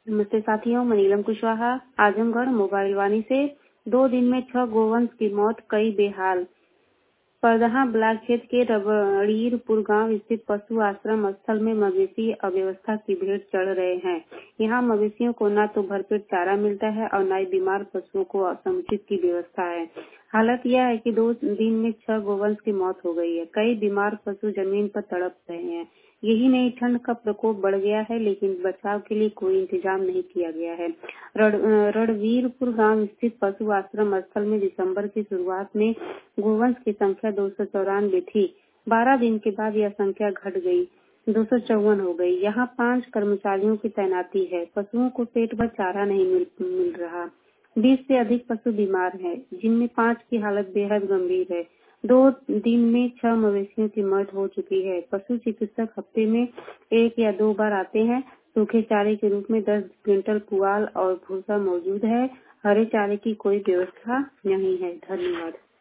नमस्ते साथियों, मैं नीलम कुशवाहा, आजमगढ़ मोबाइल वाणी से। 2 दिन में 6 गोवंश की मौत, कई बेहाल। परदहा ब्लॉक क्षेत्र के रबड़ीरपुर गांव स्थित पशु आश्रम स्थल में मवेशी अव्यवस्था की भेंट चढ़ रहे हैं। यहां मवेशियों को न तो भरपेट चारा मिलता है और न ही बीमार पशुओं को समुचित की व्यवस्था है। हालत यह है कि 2 दिन में 6 गोवंश की मौत हो गई है। कई बीमार पशु जमीन पर तड़प रहे हैं। यही नहीं, ठंड का प्रकोप बढ़ गया है, लेकिन बचाव के लिए कोई इंतजाम नहीं किया गया है। रणवीरपुर गांव स्थित पशु आश्रम स्थल में दिसंबर की शुरुआत में गोवंश की संख्या 294 थी। 12 दिन के बाद यह संख्या घट गई, 254 हो गई। यहाँ 5 कर्मचारियों की तैनाती है। पशुओं को पेट भर चारा नहीं मिल रहा। 20 से अधिक पशु बीमार हैं, जिनमें 5 की हालत बेहद गंभीर है। 2 दिन में 6 मवेशियों की मौत हो चुकी है। पशु चिकित्सक हफ्ते में 1 या 2 बार आते हैं। सूखे चारे के रूप में 10 क्विंटल पुआल और भूसा मौजूद है। हरे चारे की कोई व्यवस्था नहीं है। धन्यवाद।